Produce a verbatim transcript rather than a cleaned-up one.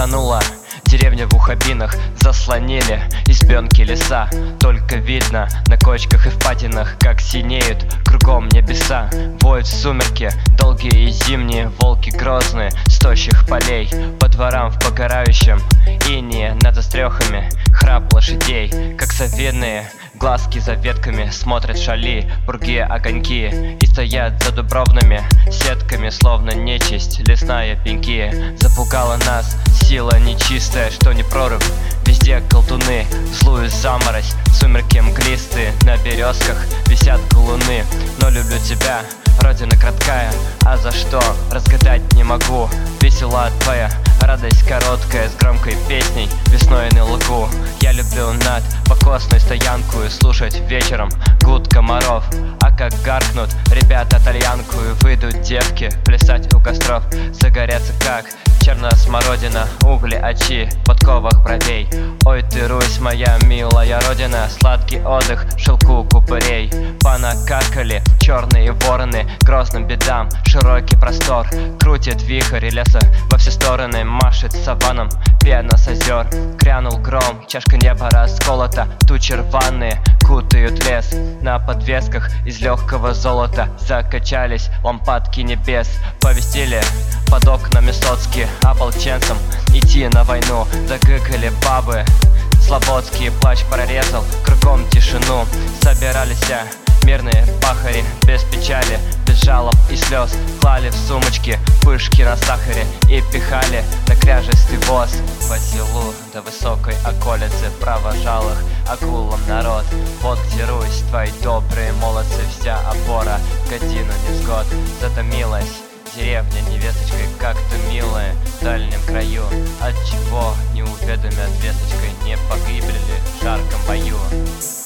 утонула. Деревня в ухабинах заслонили избенки леса. Только видно на кочках и впадинах, как синеют кругом небеса. Воют в сумерки долгие и зимние волки грозные с тощих полей. По дворам в погорающем инее над острехами храп лошадей. Как совиные глазки за ветками смотрят шали, бургие огоньки, и стоят за дубровными сетками, словно нечисть лесная пеньки. Запугала нас сила нечистая, что не прорыв. Везде колдуны, злую заморозь, сумерки мглистые, на березках висят галуны. Но люблю тебя, родина краткая, а за что разгадать не могу. Весела твоя радость короткая, с громкой песней весной на лугу. Я люблю над покосной стоянку и слушать вечером гуд комаров. А как гаркнут ребята тальянку, и выйдут девки плясать у костров. Загорятся как черная смородина угли очи подковах бровей. Ой ты, Русь, моя милая родина, сладкий отдых в шелку купырей. Понакакали черные вороны грозным бедам, широкий простор. Крутит вихрь леса во все стороны, машет саваном пена с озер. Грянул гром, чашка неба расколота, тучи рваные кутают лес. На подвесках из легкого золота закачались лампадки небес. Повестили под окнами соцкие ополченцам идти на войну. Загыкали бабы, слободский плащ прорезал кругом тишину. Собирались мирные пахари без печали, без жалоб и слез. Клали в сумочки пышки на сахаре и пихали на кряжестый воз. По селу до высокой околицы провожал их акулам народ. Вот где, Русь, твои добрые молодцы, вся опора в годину невзгод. Затомилась деревня невесточкой, как-то милая в дальнем краю. Отчего не уведомят весточкой, не погибли ли в жарком бою?